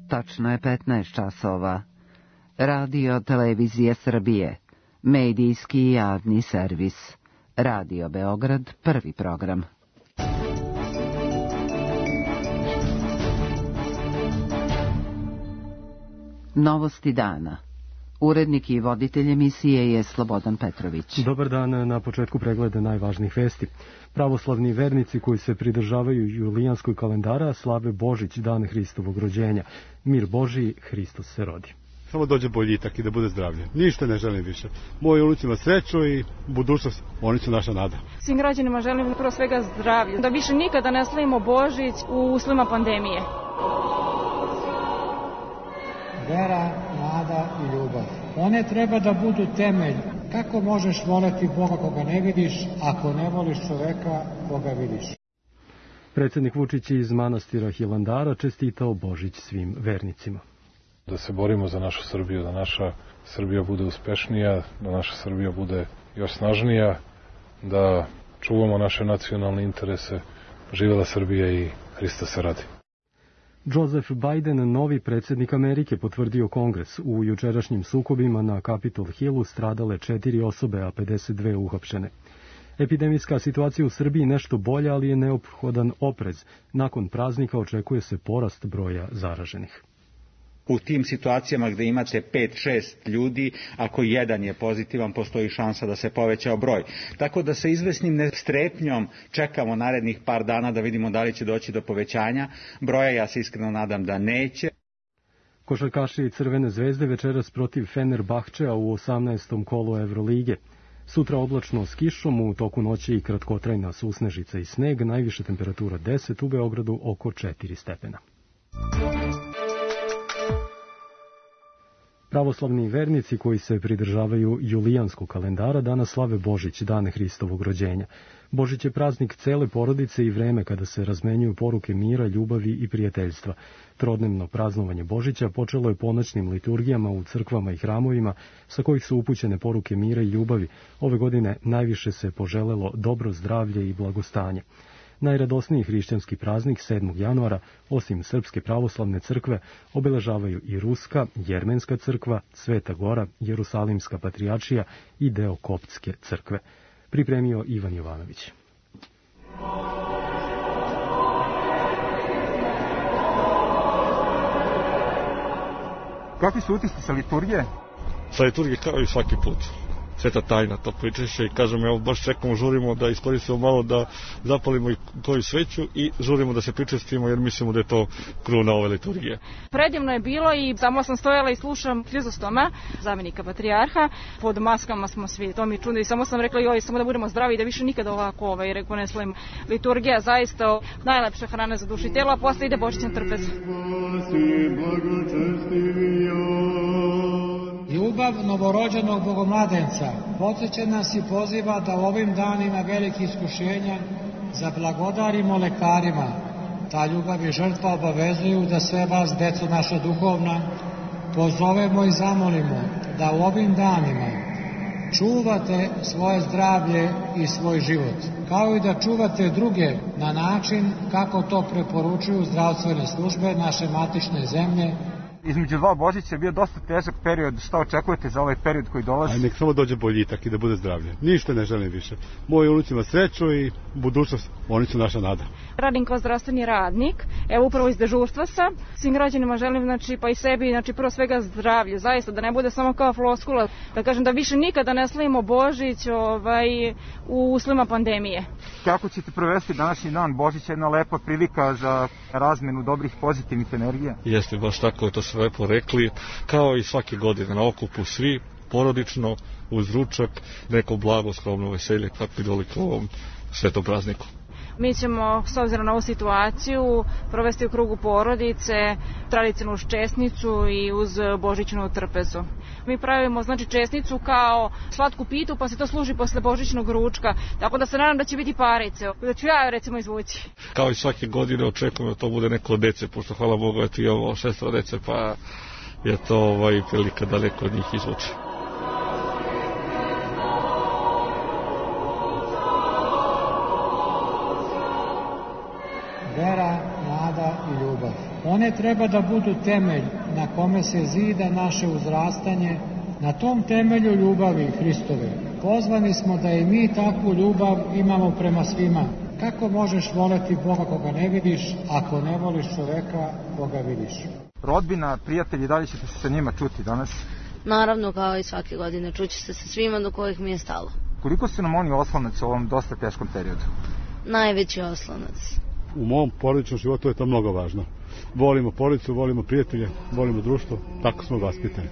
Tačno je 15 časova. Radio Televizije Srbije. Medijski i javni servis. Radio Beograd, prvi program. Novosti dana. Urednik i voditelj emisije je Slobodan Petrović. Dobar dan, na početku pregleda najvažnijih vesti. Pravoslavni vernici koji se pridržavaju julijanskog kalendara slave Božić, dan Hristovog rođenja. Mir Božiji, Hristos se rodi. Samo dođe boljitak i da bude zdravlje. Ništa ne želim više. Moji unucima sreću i budućnost, oni su naša nada. Svim građanima želim prvo svega zdravlje, da više nikada ne slavimo Božić u uslovima pandemije. Vera, nada i ljubav. One treba da budu temelj. Kako možeš voleti Boga koga ne vidiš, ako ne voliš čoveka koga vidiš? Predsjednik Vučić iz manastira Hilandara čestitao Božić svim vernicima. Da se borimo za našu Srbiju, da naša Srbija bude uspešnija, da naša Srbija bude još snažnija, da čuvamo naše nacionalne interese. Živela Srbija i Hristos se radi. Joseph Biden, novi predsjednik Amerike, potvrdio Kongres. U jučerašnjim sukobima na Capitol Hillu stradale 4 osobe, a 52 uhapšene. Epidemijska situacija u Srbiji nešto bolja, ali je neophodan oprez. Nakon praznika očekuje se porast broja zaraženih. U tim situacijama gde imate 5-6 ljudi, ako jedan je pozitivan, postoji šansa da se povećao broj. Tako da sa izvesnim strepnjom čekamo narednih par dana da vidimo da li će doći do povećanja broja. Ja se iskreno nadam da neće. Košarkaši Crvene zvezde večeras protiv Fenerbahčea u 18. kolu Evrolige. Sutra oblačno s kišom, u toku noći i kratkotrajna susnežica i sneg, najviša temperatura 10, u Beogradu oko 4 stepena. Pravoslavni vernici koji se pridržavaju julijanskog kalendara danas slave Božić, dan Hristovog rođenja. Božić je praznik cele porodice i vreme kada se razmenjuju poruke mira, ljubavi i prijateljstva. Trodnevno praznovanje Božića počelo je ponoćnim liturgijama u crkvama i hramovima, sa kojih su upućene poruke mira i ljubavi. Ove godine najviše se poželelo dobro zdravlje i blagostanje. Najradosniji hrišćanski praznik 7. januara, osim Srpske pravoslavne crkve, obeležavaju i Ruska, Jermenska crkva, Sveta Gora, Jerusalimska patrijaršija i deo Koptske crkve. Pripremio Ivan Jovanović. Kakvi su utisci sa liturgije? Sa liturgije kao i svaki put. Sveta tajna, to pričešće i kažem, evo baš čekamo, žurimo da iskoristimo malo da zapalimo i koju sveću i žurimo da se pričestimo jer mislimo da je to kruna ove liturgije. Predivno je bilo i samo sam stojala i slušam Hrizostoma, zamjenika patrijarha. Pod maskama smo svi, to mi čudno i samo sam rekla joj, samo da budemo zdravi i da više nikada ovako reko ne slavim. Liturgija zaista najlepša hrana za dušu i telo, a posle ide Božićni trpez. Ljubav novorođenog bogomladenca podsjeća nas i poziva da u ovim danima velikih iskušenja zablagodarimo lekarima. Ta ljubav i žrtva obavezuju da sve vas, deco naša duhovna, pozovemo i zamolimo da u ovim danima čuvate svoje zdravlje i svoj život, kao i da čuvate druge na način kako to preporučuju zdravstvene službe naše matične zemlje. Između dva Božića je bio dosta težak period. Šta očekujete za ovaj period koji dolazi? Aj, nek samo dođe boljitak i da bude zdravlje. Ništa ne želim više. Moji unucima sreću i budućnost, oni su naša nada. Radim kao zdravstveni radnik, evo upravo iz dežurstva sam. Svim građanima želim, pa i sebi, prvo svega zdravlje, zaista da ne bude samo kao floskula, da kažem da više nikada ne slavimo Božić u uslovima pandemije. Kako ćete provesti današnji dan? Božić je jedna lepa prilika za razmenu dobrih pozitivnih energija. Jeste, baš tako, to su lepo rekli, kao i svake godine na okupu svi, porodično, uz ručak, neko blago, skromno veselje, kako bi doliko ovom svetom prazniku. Mi ćemo, s obzirom na ovu situaciju, provesti u krugu porodice, tradicionalnu česnicu i uz božićnu trpezu. Mi pravimo česnicu kao slatku pitu, pa se to služi posle božićnog ručka, tako da se nadam da će biti parice, da ću ja recimo izvući. Kao i svake godine očekujem da to bude neko od dece, pošto hvala Bogu eto i ovo 6 dece, pa je to prilika da neko od njih izvuče. Vera, nada nada i ljubav. One treba da budu temelj na kome se zida naše uzrastanje, na tom temelju ljubavi Hristove. Pozvani smo da i mi takvu ljubav imamo prema svima. Kako možeš voleti Boga koga ne vidiš, ako ne voliš čoveka koga vidiš? Rodbina, prijatelji, da li ćete se sa njima čuti danas? Naravno, kao i svake godine, čući se sa svima do kojih mi je stalo. Koliko su nam oni oslonac u ovom dosta teškom periodu? Najveći oslonac. U mom porodičnom životu je to mnogo važno. Volimo porodicu, volimo prijatelje, volimo društvo, tako smo vaspitani.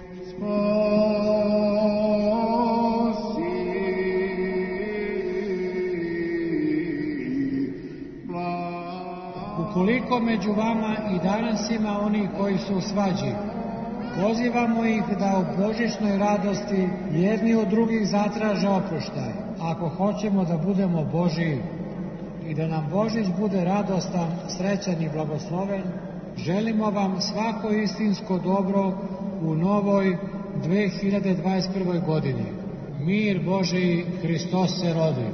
Ukoliko među vama i danas ima oni koji su u svađi, pozivamo ih da u božićnoj radosti jedni od drugih zatraže oproštaj. Ako hoćemo da budemo Božiji i da nam Božić bude radostan, srećan i blagosloven, želimo vam svako istinsko dobro u novoj 2021. godini. Mir Božiji, Hristos se rodi.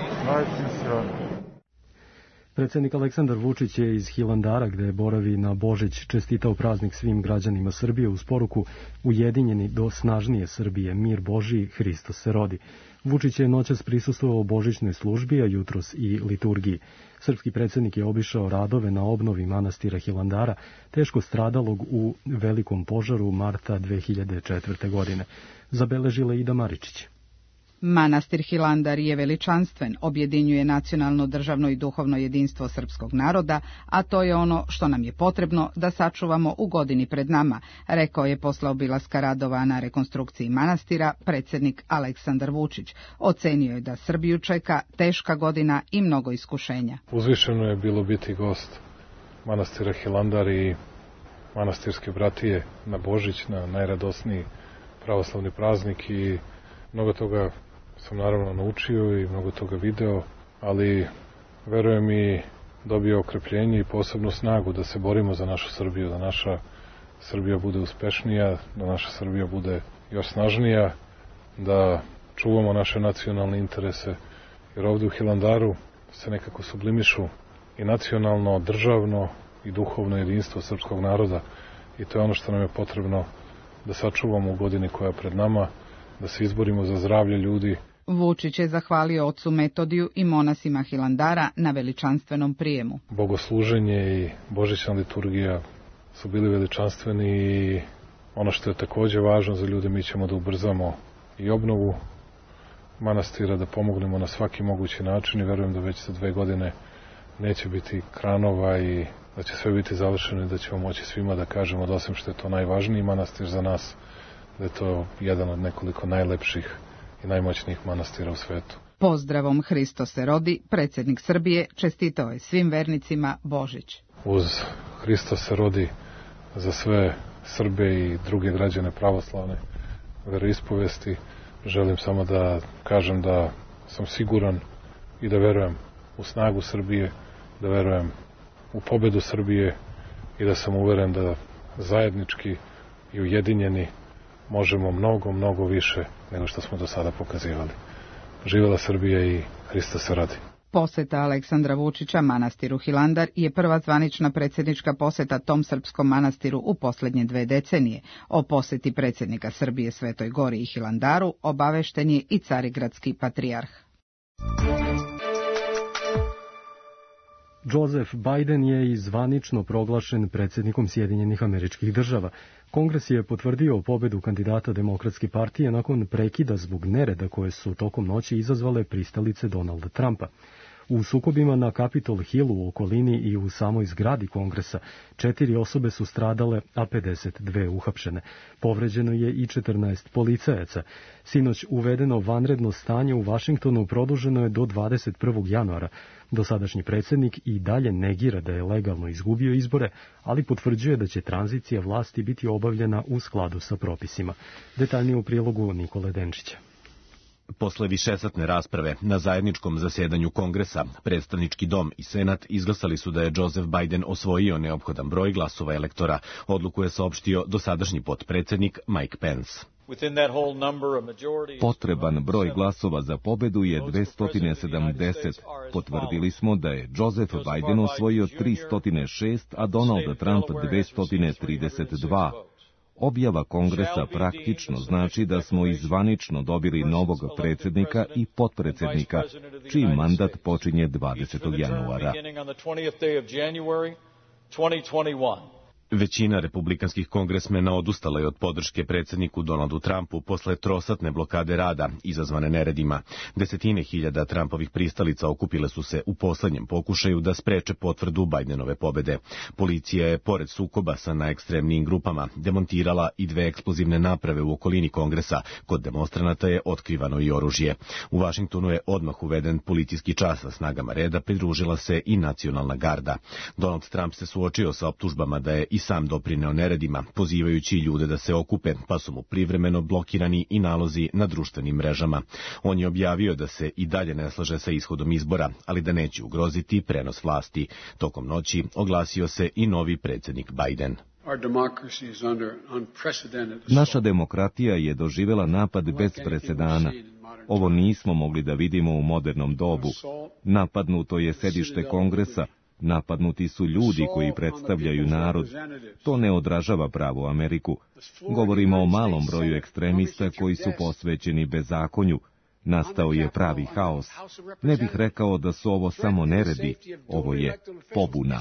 Predsjednik Aleksandar Vučić je iz Hilandara, gde boravi na Božić, čestitao praznik svim građanima Srbije uz poruku ujedinjeni do snažnije Srbije, mir Božiji, Hristos se rodi. Vučić je noćas prisustvovao božićnoj službi, a jutros i liturgiji. Srpski predsjednik je obišao radove na obnovi manastira Hilandara, teško stradalog u velikom požaru marta 2004. godine. Zabeležila Ida Maričić. Manastir Hilandar je veličanstven, objedinjuje nacionalno, državno i duhovno jedinstvo srpskog naroda, a to je ono što nam je potrebno da sačuvamo u godini pred nama, rekao je posle obilaska radova na rekonstrukciji manastira predsjednik Aleksandar Vučić. Ocenio je da Srbiju čeka teška godina i mnogo iskušenja. Uzvišeno je bilo biti gost manastira Hilandar i manastirske bratije na Božić, na najradosniji pravoslavni praznik, i mnogo toga sam naravno naučio i mnogo toga video, ali verujem i dobio okrepljenje i posebnu snagu da se borimo za našu Srbiju, da naša Srbija bude uspešnija, da naša Srbija bude još snažnija, da čuvamo naše nacionalne interese, jer ovde u Hilandaru se nekako sublimišu i nacionalno, državno i duhovno jedinstvo srpskog naroda, i to je ono što nam je potrebno da sačuvamo u godini koja je pred nama, da se izborimo za zdravlje ljudi. Vučić je zahvalio ocu Metodiju i monasima Hilandara na veličanstvenom prijemu. Bogosluženje i božićna liturgija su bili veličanstveni, i ono što je takođe važno za ljude, mi ćemo da ubrzamo i obnovu manastira, da pomognemo na svaki mogući način, i verujem da već za 2 godine neće biti kranova i da će sve biti završeno i da ćemo moći svima da kažemo da osim što je to najvažniji manastir za nas, da je to jedan od nekoliko najlepših i najmoćnijih manastira u svetu. Pozdravom Hristos se rodi, predsjednik Srbije čestitao je svim vernicima Božić. Uz Hristos se rodi za sve Srbe i druge građane pravoslavne veroispovesti želim samo da kažem da sam siguran i da verujem u snagu Srbije, da verujem u pobedu Srbije i da sam uveren da zajednički i ujedinjeni možemo mnogo, mnogo više nego što smo do sada pokazivali. Živela Srbija i Hristos se rodi. Poseta Aleksandra Vučića manastiru Hilandar je prva zvanična predsjednička poseta tom srpskom manastiru u posljednje 2 decenije. O poseti predsjednika Srbije Svetoj Gori i Hilandaru obavešten je i carigradski patrijarh. Joseph Biden je i zvanično proglašen predsjednikom Sjedinjenih Američkih Država. Kongres je potvrdio pobedu kandidata Demokratske partije nakon prekida zbog nereda koje su tokom noći izazvale pristalice Donalda Trumpa. U sukobima na Capitol Hillu u okolini i u samoj zgradi Kongresa 4 osobe su stradale, a 52 uhapšene. Povređeno je i 14 policajaca. Sinoć uvedeno vanredno stanje u Vašingtonu produženo je do 21. januara. Dosadašnji predsjednik i dalje negira da je legalno izgubio izbore, ali potvrđuje da će tranzicija vlasti biti obavljena u skladu sa propisima. Detaljnije u prilogu Nikole Denčića. Posle višesatne rasprave na zajedničkom zasjedanju Kongresa, predstavnički dom i senat izglasali su da je Joseph Biden osvojio neophodan broj glasova elektora. Odluku je saopštio dosadašnji potpredsjednik Mike Pence. Potreban broj glasova za pobedu je 270. Potvrdili smo da je Joseph Biden osvojio 306, a Donald Trump 232. Objava kongresa praktično znači da smo i zvanično dobili novog predsjednika i potpredsjednika, čiji mandat počinje 20. januara. Većina republikanskih kongresmena odustala je od podrške predsjedniku Donaldu Trumpu posle trosatne blokade rada izazvane neredima. Desetine hiljada Trumpovih pristalica okupile su se u poslednjem pokušaju da spreče potvrdu Bidenove pobede. Policija je, pored sukoba sa najekstremnijim grupama, demontirala i 2 eksplozivne naprave u okolini kongresa. Kod demonstranata je otkrivano i oružje. U Vašingtonu je odmah uveden policijski čas, sa snagama reda pridružila se i nacionalna garda. Donald Trump se suočio sa optužbama da je i sam doprineo neredima, pozivajući ljude da se okupe, pa su mu privremeno blokirani i nalozi na društvenim mrežama. On je objavio da se i dalje ne slaže sa ishodom izbora, ali da neće ugroziti prenos vlasti. Tokom noći oglasio se i novi predsjednik Biden. Naša demokratija je doživjela napad bez presedana. Ovo nismo mogli da vidimo u modernom dobu. Napadnuto je sedište kongresa, napadnuti su ljudi koji predstavljaju narod. To ne odražava pravu Ameriku. Govorimo o malom broju ekstremista koji su posvećeni bezakonju. Nastao je pravi haos. Ne bih rekao da su ovo samo neredi, ovo je pobuna.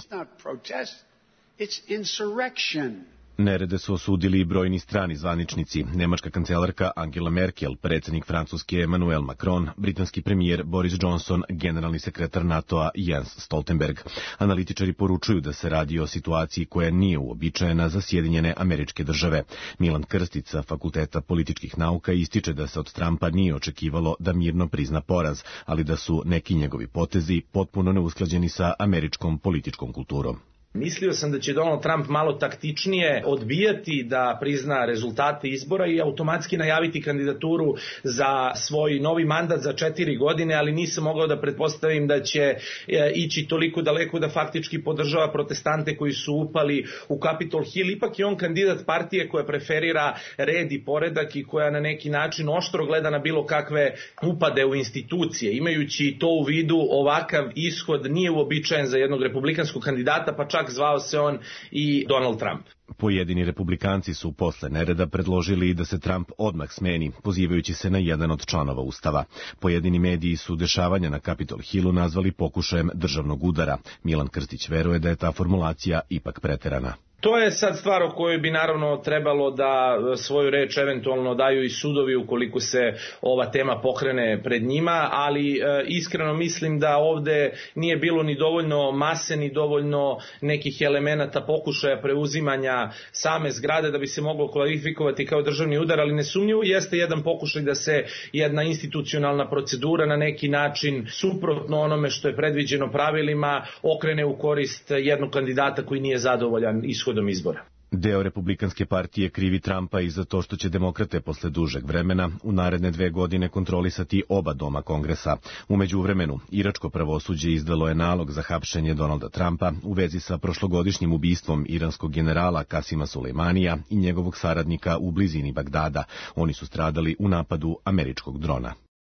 Nerede su osudili i brojni strani zvaničnici, nemačka kancelarka Angela Merkel, predsjednik Francuske Emmanuel Macron, britanski premijer Boris Johnson, generalni sekretar NATO-a Jens Stoltenberg. Analitičari poručuju da se radi o situaciji koja nije uobičajena za Sjedinjene Američke Države. Milan Krstić sa Fakulteta političkih nauka ističe da se od Trumpa nije očekivalo da mirno prizna poraz, ali da su neki njegovi potezi potpuno neusklađeni sa američkom političkom kulturom. Mislio sam da će Donald Trump malo taktičnije odbijati da prizna rezultate izbora i automatski najaviti kandidaturu za svoj novi mandat za 4 godine, ali nisam mogao da pretpostavim da će ići toliko daleko da faktički podržava protestante koji su upali u Capitol Hill. Ipak je on kandidat partije koja preferira red i poredak i koja na neki način oštro gleda na bilo kakve upade u institucije. Imajući to u vidu, ovakav ishod nije uobičajen za jednog republikanskog kandidata, pa čak zvao se on i Donald Trump. Pojedini republikanci su posle nereda predložili da se Trump odmah smeni, pozivajući se na jedan od članova Ustava. Pojedini mediji su dešavanja na Capitol Hillu nazvali pokušajem državnog udara. Milan Krstić veruje da je ta formulacija ipak preterana. To je sad stvar o kojoj bi naravno trebalo da svoju reč eventualno daju i sudovi ukoliko se ova tema pokrene pred njima, ali iskreno mislim da ovde nije bilo ni dovoljno mase, ni dovoljno nekih elemenata pokušaja preuzimanja same zgrade da bi se moglo kvalifikovati kao državni udar, ali nesumnjivo jeste jedan pokušaj da se jedna institucionalna procedura na neki način suprotno onome što je predviđeno pravilima okrene u korist jednog kandidata koji nije zadovoljan ishodom izbora. Deo republikanske partije krivi Trumpa i za to što će demokrate posle dužeg vremena u naredne 2 godine kontrolisati oba doma kongresa. U međuvremenu, iračko pravosuđe izdalo je nalog za hapšenje Donalda Trumpa u vezi sa prošlogodišnjim ubistvom iranskog generala Kasima Sulejmanija i njegovog saradnika u blizini Bagdada. Oni su stradali u napadu američkog drona.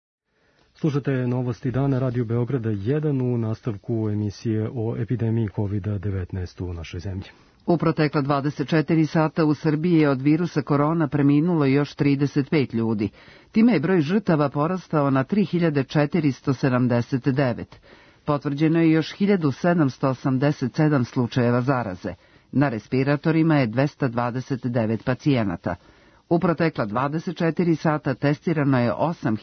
Slušate novosti dana Radio Beograda 1 u nastavku emisije o epidemiji COVID-19 u našoj zemlji. U protekla 24 sata u Srbiji je od virusa korona preminulo još 35 ljudi. Time je broj žrtava porastao na 3479. Potvrđeno je još 1787 slučajeva zaraze. Na respiratorima je 229 pacijenata. U protekla 24 sata testirano je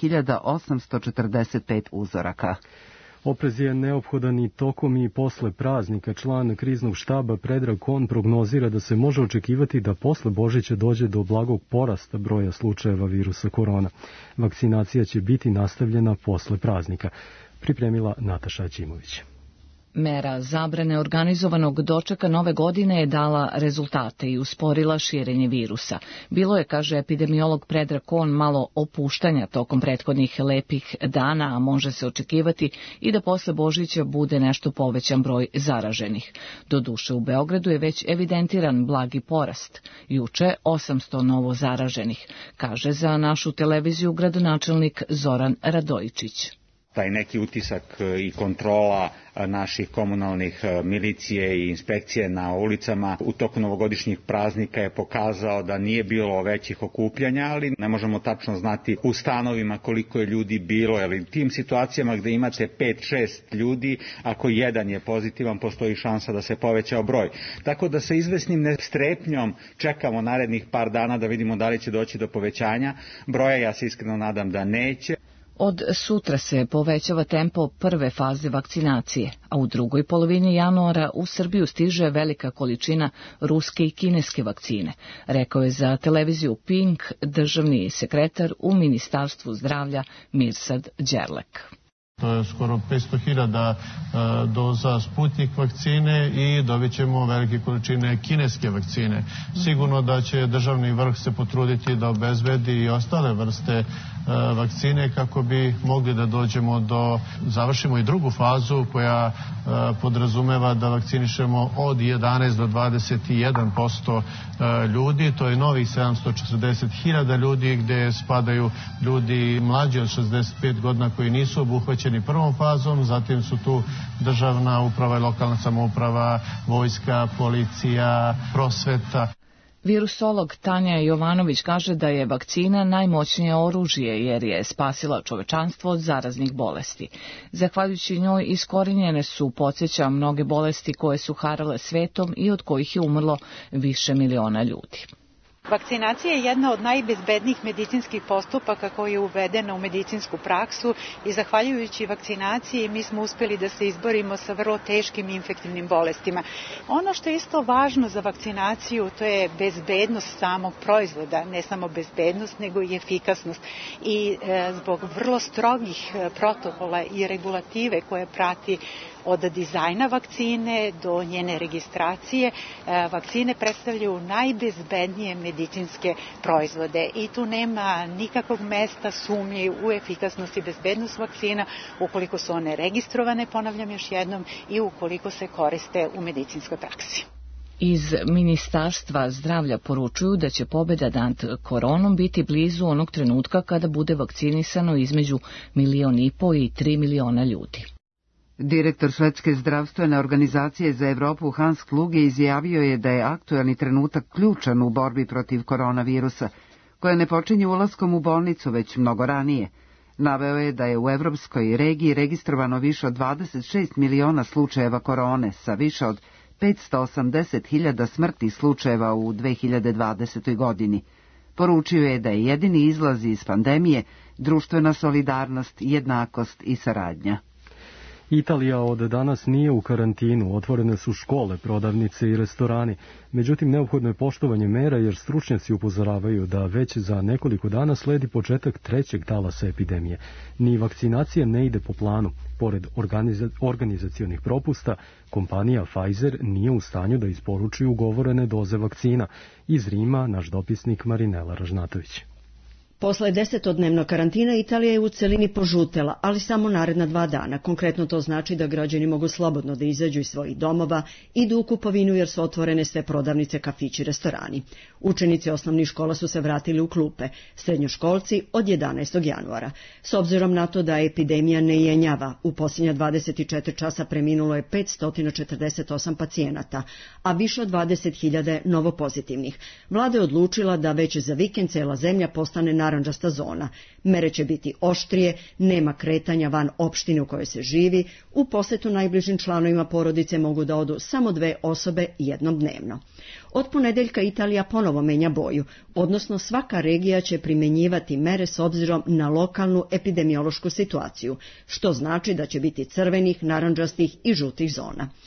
8845 uzoraka. Oprez je neophodan i tokom i posle praznika. Član kriznog štaba Predrag Kon prognozira da se može očekivati da posle Božića dođe do blagog porasta broja slučajeva virusa korona. Vakcinacija će biti nastavljena posle praznika. Pripremila Nataša Ćimović. Mera zabrane organizovanog dočeka nove godine je dala rezultate i usporila širenje virusa. Bilo je, kaže epidemiolog Predrag Kon, malo opuštanja tokom prethodnih lepih dana, a može se očekivati i da posle Božića bude nešto povećan broj zaraženih. Doduše, u Beogradu je već evidentiran blagi porast. Juče 800 novo zaraženih, kaže za našu televiziju gradonačelnik Zoran Radojičić. Taj neki utisak i kontrola naših komunalnih milicije i inspekcije na ulicama u toku novogodišnjih praznika je pokazao da nije bilo većih okupljanja, ali ne možemo tačno znati u stanovima koliko je ljudi bilo, jer u tim situacijama gde imate 5-6 ljudi, ako jedan je pozitivan, postoji šansa da se povećao broj. Tako da sa izvesnim nestrepnjom čekamo narednih par dana da vidimo da li će doći do povećanja broja, ja se iskreno nadam da neće. Od sutra se povećava tempo prve faze vakcinacije, a u drugoj polovini januara u Srbiju stiže velika količina ruske i kineske vakcine, rekao je za televiziju Pink državni sekretar u Ministarstvu zdravlja Mirsad Đerlek. To je skoro 500.000 doza Sputnik vakcine i dobit ćemo velike količine kineske vakcine. Sigurno da će državni vrh se potruditi da obezbedi i ostale vrste vakcine kako bi mogli da dođemo završimo i drugu fazu koja podrazumeva da vakcinišemo od 11 do 21% ljudi. To je novih 740.000 ljudi gde spadaju ljudi mlađi od 65 godina koji nisu obuhvaćeni prvom fazom, zatim su tu državna uprava i lokalna samouprava, vojska, policija, prosveta. Virusolog Tanja Jovanović kaže da je vakcina najmoćnije oružje jer je spasila čovečanstvo od zaraznih bolesti. Zahvaljujući njoj iskorenjene su, podsjeća, mnoge bolesti koje su harale svetom i od kojih je umrlo više miliona ljudi. Vakcinacija je jedna od najbezbednijih medicinskih postupaka koji je uvedena u medicinsku praksu i zahvaljujući vakcinaciji mi smo uspeli da se izborimo sa vrlo teškim infektivnim bolestima. Ono što je isto važno za vakcinaciju, to je bezbednost samog proizvoda, ne samo bezbednost nego i efikasnost. I zbog vrlo strogih protokola i regulative koje prati od dizajna vakcine do njene registracije, vakcine predstavljaju najbezbednije medicinske proizvode i tu nema nikakvog mesta sumnje u efikasnost i bezbednost vakcina ukoliko su one registrovane, ponavljam još jednom, i ukoliko se koriste u medicinskoj praksi. Iz Ministarstva zdravlja poručuju da će pobeda nad koronom biti blizu onog trenutka kada bude vakcinisano između 1,5 miliona i 3 miliona ljudi. Direktor Svetske zdravstvene organizacije za Evropu Hans Kluge izjavio je da je aktuelni trenutak ključan u borbi protiv koronavirusa, koja ne počinje ulaskom u bolnicu već mnogo ranije. Naveo je da je u evropskoj regiji registrovano više od 26 miliona slučajeva korone sa više od 580.000 smrtnih slučajeva u 2020. godini. Poručio je da je jedini izlaz iz pandemije društvena solidarnost, jednakost i saradnja. Italija od danas nije u karantinu, otvorene su škole, prodavnice i restorani. Međutim, neophodno je poštovanje mera jer stručnjaci upozoravaju da već za nekoliko dana sledi početak trećeg talasa epidemije. Ni vakcinacija ne ide po planu. Pored organizacionih propusta, kompanija Pfizer nije u stanju da isporuči ugovorene doze vakcina. Iz Rima naš dopisnik Marinela Ražnatović. Posle 10-dnevnog karantina Italija je u celini požutela, ali samo naredna 2 dana. Konkretno to znači da građani mogu slobodno da izađu iz svojih domova, idu u kupovinu jer su otvorene sve prodavnice, kafići, restorani. Učenici osnovnih škola su se vratili u klupe, srednjoškolci od 11. januara. S obzirom na to da epidemija ne jenjava, u posljednja 24 časa preminulo je 548 pacijenata, a više od 20.000 novopozitivnih. Vlada je odlučila da već za vikend cela zemlja postane narandžasta zona. Mere će biti oštrije, nema kretanja van opštine u kojoj se živi, u posetu najbližim članovima porodice mogu da odu samo 2 osobe jednom dnevno. Od ponedeljka Italija ponovo menja boju, odnosno svaka regija će primenjivati mere s obzirom na lokalnu epidemiološku situaciju, što znači da će biti crvenih, narandžastih i žutih zona.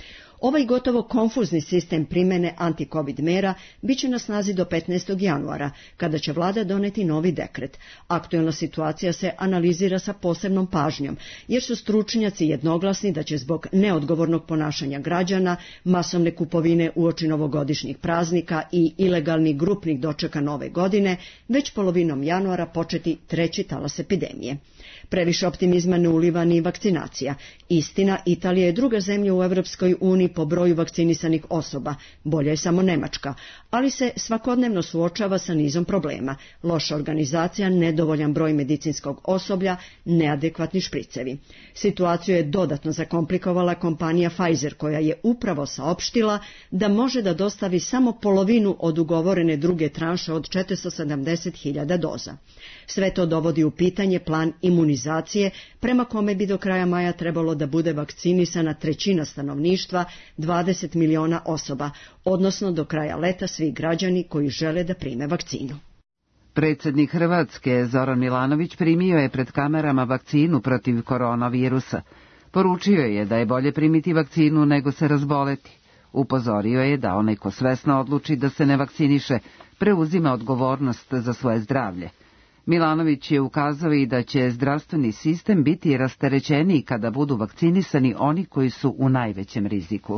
Ovaj gotovo konfuzni sistem primene anti-covid mera biće na snazi do 15. januara, kada će vlada doneti novi dekret. Aktuelna situacija se analizira sa posebnom pažnjom, jer su stručnjaci jednoglasni da će zbog neodgovornog ponašanja građana, masovne kupovine uoči novogodišnjih praznika i ilegalnih grupnih dočeka nove godine, već polovinom januara početi treći talas epidemije. Previše optimizma ne uliva ni vakcinacija. Istina, Italija je druga zemlja u Evropskoj uniji po broju vakcinisanih osoba, bolja je samo Nemačka, ali se svakodnevno suočava sa nizom problema. Loša organizacija, nedovoljan broj medicinskog osoblja, neadekvatni špricevi. Situaciju je dodatno zakomplikovala kompanija Pfizer, koja je upravo saopštila da može da dostavi samo polovinu od ugovorene druge tranše od 470.000 doza. Sve to dovodi u pitanje plan imunizacije, prema kome bi do kraja maja trebalo da bude vakcinisana trećina stanovništva, 20 miliona osoba, odnosno do kraja leta svi građani koji žele da prime vakcinu. Predsjednik Hrvatske Zoran Milanović primio je pred kamerama vakcinu protiv koronavirusa. Poručio je da je bolje primiti vakcinu nego se razboleti. Upozorio je da onaj ko svesno odluči da se ne vakciniše, preuzima odgovornost za svoje zdravlje. Milanović je ukazao i da će zdravstveni sistem biti rasterećeniji kada budu vakcinisani oni koji su u najvećem riziku.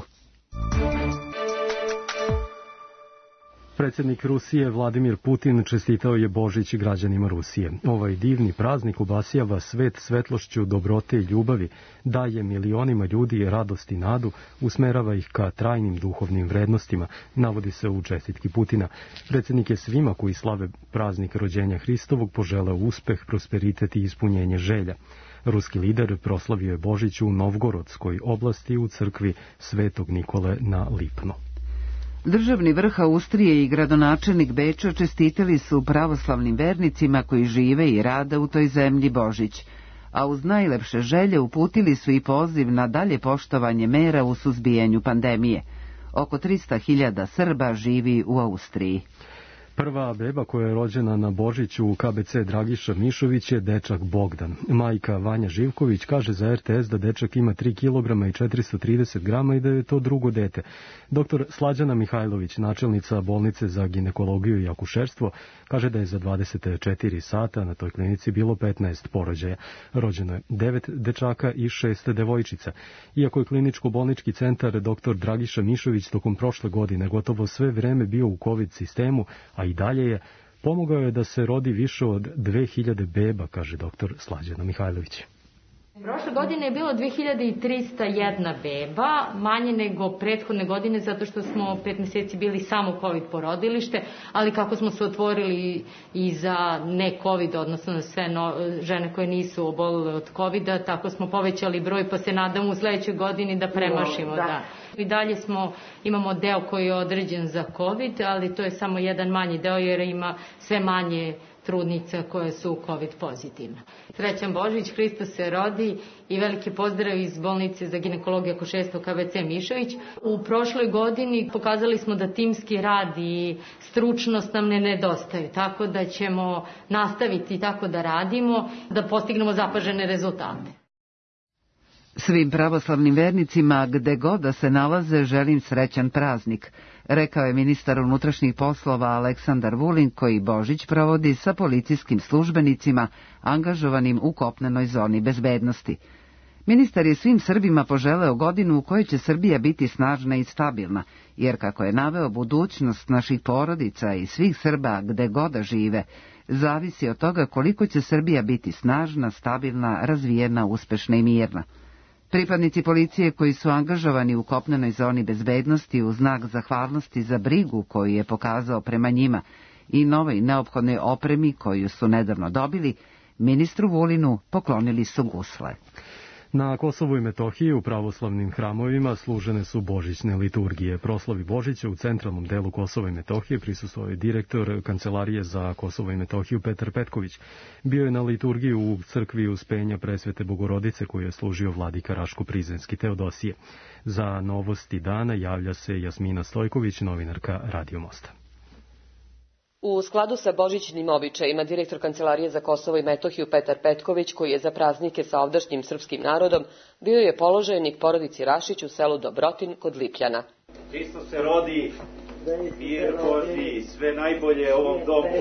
Predsjednik Rusije Vladimir Putin čestitao je Božić građanima Rusije. Ovaj divni praznik obasjava svet svetlošću dobrote i ljubavi, daje milionima ljudi radost i nadu, usmerava ih ka trajnim duhovnim vrednostima, navodi se u čestitki Putina. Predsjednik je svima koji slave praznik rođenja Hristovog poželeo uspeh, prosperitet i ispunjenje želja. Ruski lider proslavio je Božić u Novgorodskoj oblasti u crkvi Svetog Nikole na Lipno. Državni vrh Austrije i gradonačelnik Beča čestitali su pravoslavnim vernicima koji žive i rade u toj zemlji Božić, a uz najlepše želje uputili su i poziv na dalje poštovanje mera u suzbijanju pandemije. Oko 300.000 Srba živi u Austriji. Prva beba koja je rođena na Božić u KBC Dragiša Mišović je dečak Bogdan. Majka Vanja Živković kaže za RTS da dečak ima 3 kg i 430 grama i da je to drugo dete. Doktor Slađana Mihajlović, načelnica bolnice za ginekologiju i akušerstvo, kaže da je za 24 sata na toj klinici bilo 15 porođaja. Rođeno je 9 dečaka i 6 devojčica. Iako je kliničko-bolnički centar dr. Dragiša Mišović tokom prošle godine gotovo sve vreme bio u COVID sistemu, a i dalje je, pomogao je da se rodi više od 2000 beba, kaže dr. Slađana Mihajlović. Prošle godine je bilo 2301 beba, manje nego prethodne godine zato što smo 5 mjeseci bili samo COVID porodilište, ali kako smo se otvorili i za ne COVID, odnosno sve žene koje nisu obolile od COVID-a, tako smo povećali broj, pa se nadamo u sledećoj godini da premašimo. Da. I dalje imamo deo koji je određen za COVID, ali to je samo jedan manji deo jer ima sve manje trudnica koje su COVID pozitivne. Srećan Božić, Hristos se rodi i veliki pozdrav iz bolnice za ginekologiju i akušerstvo KBC Mišović. U prošloj godini pokazali smo da timski rad i stručnost nam ne nedostaju, tako da ćemo nastaviti tako da radimo, da postignemo zapažene rezultate. Svim pravoslavnim vernicima, gde god da se nalaze, želim srećan praznik, rekao je ministar unutrašnjih poslova Aleksandar Vulin, koji Božić provodi sa policijskim službenicima angažovanim u kopnenoj zoni bezbednosti. Ministar je svim Srbima poželeo godinu u kojoj će Srbija biti snažna i stabilna, jer kako je naveo, budućnost naših porodica i svih Srba gde god da žive, zavisi od toga koliko će Srbija biti snažna, stabilna, razvijena, uspešna i mirna. Pripadnici policije koji su angažovani u kopnenoj zoni bezbednosti u znak zahvalnosti za brigu koju je pokazao prema njima i novoj neophodnoj opremi koju su nedavno dobili, ministru Vulinu poklonili su gusle. Na Kosovu i Metohiji u pravoslavnim hramovima služene su božićne liturgije. Proslavi Božića u centralnom delu Kosova i Metohije prisustvovao je direktor Kancelarije za Kosovo i Metohiju Petar Petković. Bio je na liturgiji u crkvi Uspenja Presvete Bogorodice koju je služio vladika Raško-Prizrenski Teodosije. Za novosti dana javlja se Jasmina Stojković, novinarka Radio Mosta. U skladu sa božićnim običajima, direktor Kancelarije za Kosovo i Metohiju Petar Petković, koji je za praznike sa ovdašnjim srpskim narodom, bio je položajnik porodici Rašić u selu Dobrotin kod Lipljana. Hristos se rodi, mir Božji, sve najbolje ovom domu.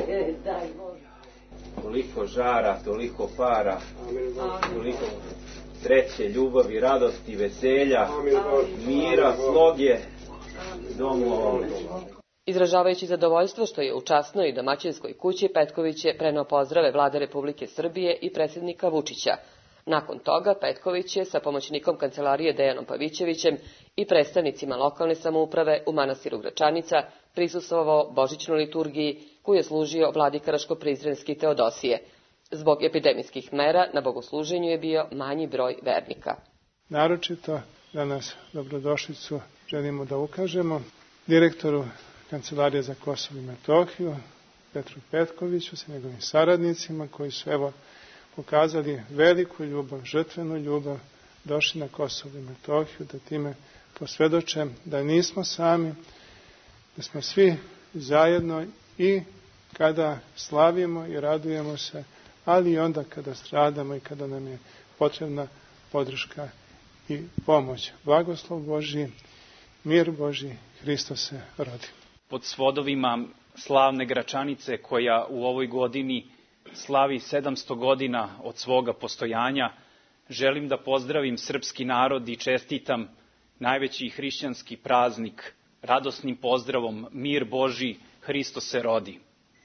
Toliko žara, toliko para, toliko sreće, ljubavi, radosti, veselja, mira, sloge, domu ovom. Izražavajući zadovoljstvo što je u časnoj i domaćinskoj kući, Petković je preneo pozdrave Vlade Republike Srbije i predsjednika Vučića. Nakon toga Petković je sa pomoćnikom kancelarije Dejanom Pavićevićem i predstavnicima lokalne samouprave u manastiru Gračanica prisustvovao božićnoj liturgiji koju je služio vladika Raško-Prizrenski Teodosije. Zbog epidemijskih mera na bogosluženju je bio manji broj vernika. Naročito danas dobrodošlicu želimo da ukažemo direktoru Kancelarije za Kosovo i Metohiju, Petru Petkoviću, sa njegovim saradnicima, koji su pokazali veliku ljubav, žrtvenu ljubav, došli na Kosovo i Metohiju, da time posvedoče da nismo sami, da smo svi zajedno i kada slavimo i radujemo se, ali i onda kada stradamo i kada nam je potrebna podrška i pomoć. Blagoslov Božji, mir Božji, Hristos se rodi. Pod svodovima slavne Gračanice, koja u ovoj godini slavi 700 godina od svoga postojanja, želim da pozdravim srpski narod i čestitam najveći hrišćanski praznik radosnim pozdravom mir Božji, Hristos se rodi.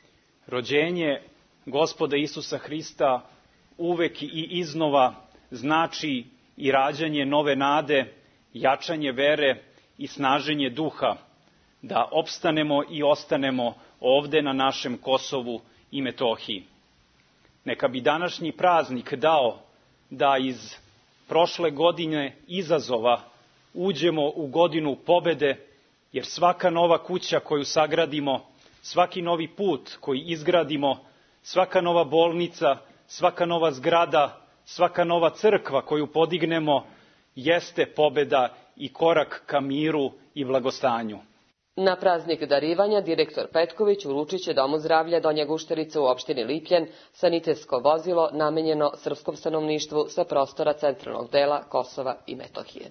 Rođenje Gospoda Isusa Hrista uvek i iznova znači i rađanje nove nade, jačanje vere i snaženje duha, da opstanemo i ostanemo ovde na našem Kosovu i Metohiji. Neka bi današnji praznik dao da iz prošle godine izazova uđemo u godinu pobede, jer svaka nova kuća koju sagradimo, svaki novi put koji izgradimo, svaka nova bolnica, svaka nova zgrada, svaka nova crkva koju podignemo jeste pobeda i korak ka miru i blagostanju. Na praznik darivanja direktor Petković uručit će Domu zdravlja Donja Gušterica u opštini Lipljen sanitetsko vozilo namenjeno srpskom stanovništvu sa prostora centralnog dela Kosova i Metohije.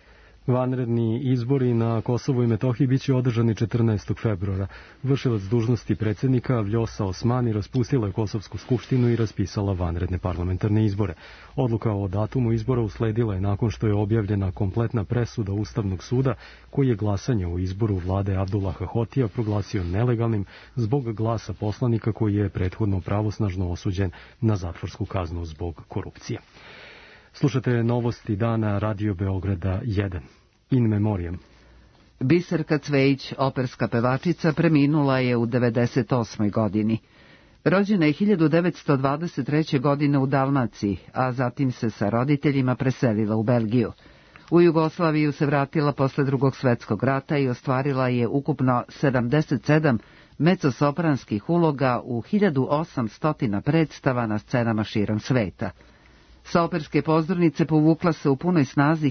Vanredni izbori na Kosovu i Metohiji biće održani 14. februara. Vršilac dužnosti predsjednika Vljosa Osmani raspustila je Kosovsku skupštinu i raspisala vanredne parlamentarne izbore. Odluka o datumu izbora usledila je nakon što je objavljena kompletna presuda Ustavnog suda, koji je glasanje o izboru vlade Abdullaha Hotija proglasio nelegalnim zbog glasa poslanika koji je prethodno pravosnažno osuđen na zatvorsku kaznu zbog korupcije. Slušate novosti dana Radio Beograda 1. In memoriam. Biserka Cvejić, operska pevačica, preminula je u 98. godini. Rođena je 1923. godine u Dalmaciji, a zatim se sa roditeljima preselila u Belgiju. U Jugoslaviju se vratila posle Drugog svetskog rata i ostvarila je ukupno 77 mecosopranskih uloga u 1800 predstava na scenama širom sveta. Sa operske pozornice povukla se u punoj snazi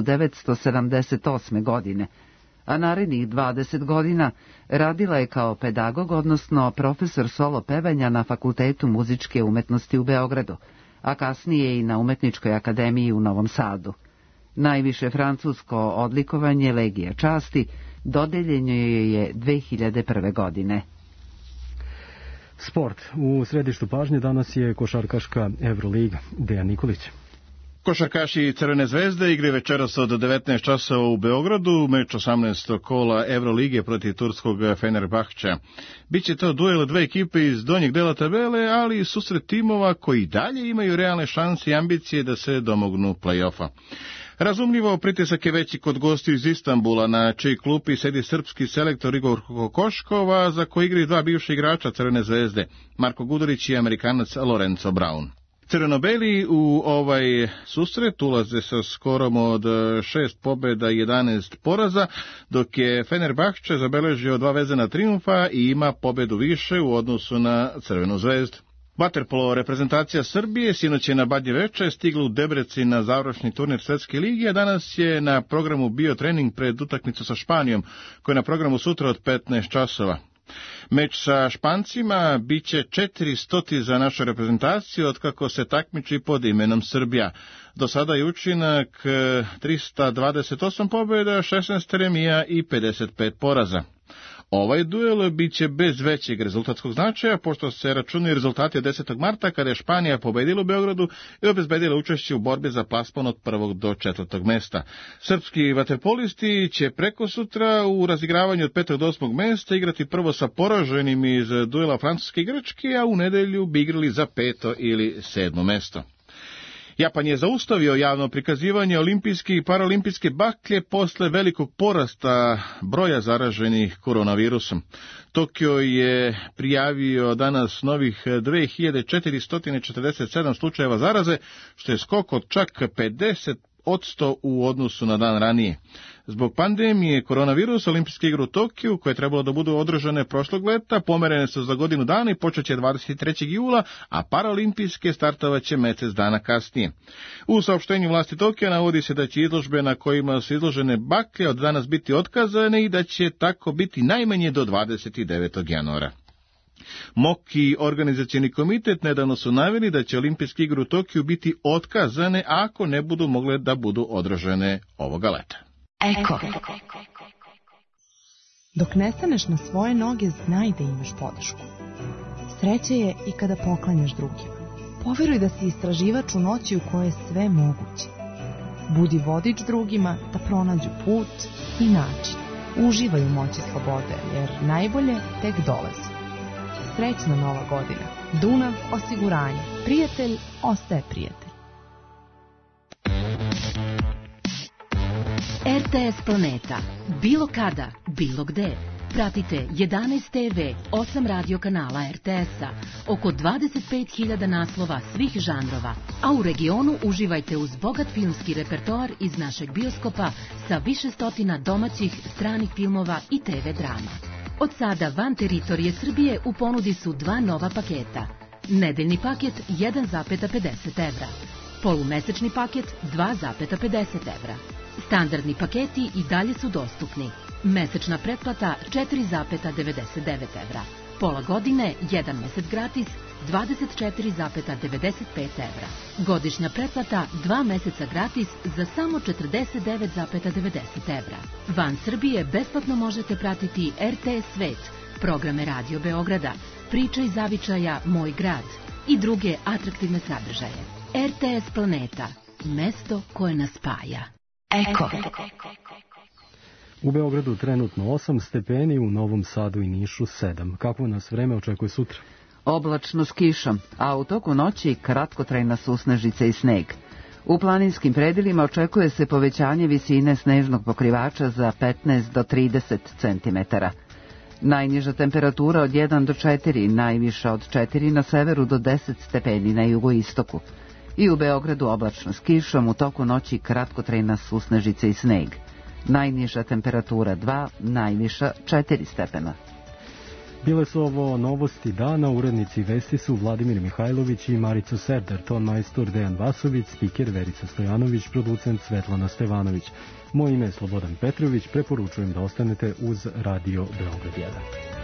1978. godine, a narednih 20 godina radila je kao pedagog, odnosno profesor solo pevanja na Fakultetu muzičke umetnosti u Beogradu, a kasnije i na Umetničkoj akademiji u Novom Sadu. Najviše francusko odlikovanje Legija časti dodeljeno joj je 2001. godine. Sport. U središtu pažnje danas je košarkaška Euroliga. Dejan Nikolić. Košarkaši Crvene zvezde igre večeras od 19 časova u Beogradu, meč 18. kola Evrolige protiv turskog Fenerbahča. Biće to duel dve ekipe iz donjeg dela tabele, ali i susret timova koji dalje imaju realne šanse i ambicije da se domognu play-offa. Razumljivo, pritisak je veći kod gostiju iz Istanbula, na čiji klupi sedi srpski selektor Igor Kokoškov, za koji igri dva bivša igrača Crvene zvezde, Marko Gudurić i Amerikanac Lorenzo Brown. Crvenobeli u ovaj susret ulaze sa skorom od 6 pobjeda i 11 poraza, dok je Fenerbahče zabeležio 2 vezana trijumfa i ima pobjedu više u odnosu na Crvenu zvezdu. Vaterpolo reprezentacija Srbije sinoć je na Badnje veče stigla u Debrecin na završni turnir Svetske lige, a danas je na programu bio trening pred utakmicu sa Španijom, koja je na programu sutra od 15 časova. Meč sa Špancima biće 400 za našu reprezentaciju otkako se takmiči pod imenom Srbija. Do sada je učinak 328 pobjeda, 16 remija i 55 poraza. Ovaj duel biće bez većeg rezultatskog značaja, pošto se računaju rezultati od 10. marta, kada je Španija pobedila u Beogradu i obezbedila učešće u borbi za plasman od 1. do 4. mesta. Srpski vaterpolisti će preko sutra u razigravanju od 5. do 8. mesta igrati prvo sa poraženim iz duela Francuske i Grčke, a u nedelju bi igrali za 5. ili 7. mesto. Japan je zaustavio javno prikazivanje olimpijske i paraolimpijske baklje posle velikog porasta broja zaraženih koronavirusom. Tokio je prijavio danas novih 2447 slučajeva zaraze, što je skok od čak 50% u odnosu na dan ranije. Zbog pandemije koronavirusa, olimpijske igre u Tokiju, koje je trebalo da budu održane prošlog leta, pomerene su za godinu dana i počeće 23. jula, a paraolimpijske startovaće mesec dana kasnije. U saopštenju vlasti Tokija navodi se da će izložbe na kojima su izložene baklje od danas biti otkazane i da će tako biti najmanje do 29. januara. MOK i organizacioni komitet nedavno su naveli da će olimpijske igre u Tokiju biti otkazane ako ne budu mogle da budu održane ovoga leta. Eko. Dok ne staneš na svoje noge, znaj da imaš podršku. Sreće je i kada poklanjaš drugima. Poveruj da si istraživač u noći u kojoj je sve moguće. Budi vodič drugima da pronađu put i način. Uživaj u moći slobode, jer najbolje tek dolazi. Srećna nova godina. Dunav osiguranje. Prijatelj ostaje prijatelj. RTS Planeta. Bilo kada, bilo gde. Pratite 11 TV, 8 radio kanala RTS-a, oko 25.000 naslova svih žanrova, a u regionu uživajte uz bogat filmski repertoar iz našeg bioskopa sa više stotina domaćih, stranih filmova i TV drama. Od sada van teritorije Srbije u ponudi su 2 nova paketa. Nedeljni paket 1,50 evra. Polumesečni paket 2,50 evra. Standardni paketi i dalje su dostupni. Mesečna pretplata 4,99 evra. Pola godine, 1 mesec gratis, 24,95 evra. Godišnja pretplata 2 meseca gratis za samo 49,90 evra. Van Srbije besplatno možete pratiti RTS Svet, programe Radio Beograda, Priča iz zavičaja Moj grad i druge atraktivne sadržaje. RTS Planeta, mesto koje nas spaja. Eko. U Beogradu trenutno 8 stepeni, u Novom Sadu i Nišu 7. Kako nas vreme očekuje sutra? Oblačno s kišom, a u toku noći kratkotrajna susnežica i sneg. U planinskim predjelima očekuje se povećanje visine snežnog pokrivača za 15 do 30 cm. Najniža temperatura od 1 do 4, najviša od 4 na severu do 10 stepeni na jugoistoku. I u Beogradu oblačno s kišom, u toku noći kratkotrajna susnežica i sneg. Najniža temperatura 2, najviša 4 stepena. Bile su ovo novosti dana, urednici vesti su Vladimir Mihajlović i Marica Serdar, ton majstor Dejan Vasović, spiker Verica Stojanović, producent Svetlana Stevanović. Moje ime je Slobodan Petrović, preporučujem da ostanete uz Radio Beograd 1.